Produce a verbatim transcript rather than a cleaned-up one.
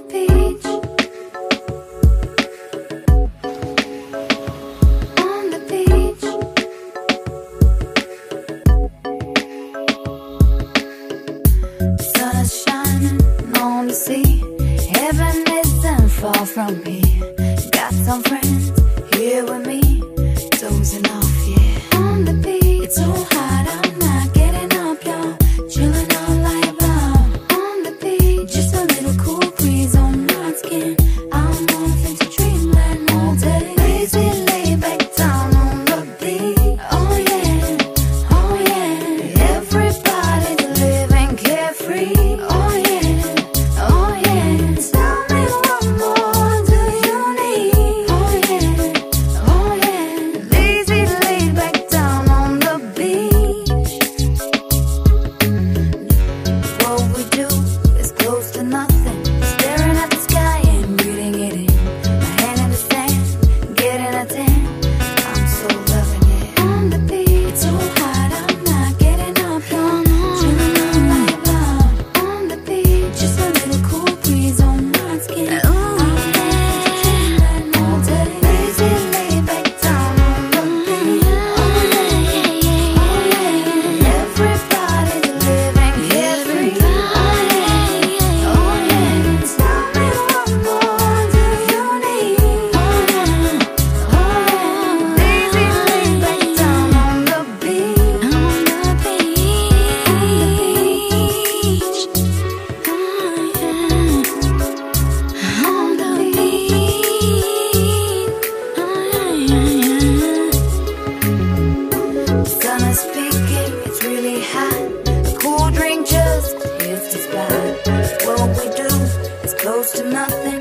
beach, on the beach. Sun is shining on the sea. Heaven isn't far from here. Got some friends here with me, dozing off, yeah. On the beach, it's so hot, I'm not getting up, y'all. Chilling all like about. On the beach, just a little cool breeze on my skin. I'm off into dreamland all day. Lazy, lay back down on the beach. Oh yeah, oh yeah. Everybody's living carefree. Oh yeah, oh yeah. Tell me what more do you need? Oh yeah, oh yeah. Lazy, lay back down on the beach. What we do is close to nothing. Staring at the sky and reading it in. My hand in the sand, getting a tan. I'm so loving it. On the beach, it's so hot, I'm not getting up, y'all. Chilling all night long. On the beach, just a little cool breeze on my skin. I'm dreaming all day. Lazy, lay back down on the beach. Oh yeah, oh yeah. Everybody's living carefree. Oh yeah, oh yeah. Tell me what more do you need? Oh yeah, oh yeah. Lazy, lay back down on the beach. On the beach. Oh yeah. On the beach. Oh yeah. The sun is peaking, it's really hot. A cool drink just hits the spot. What we do is close to nothing.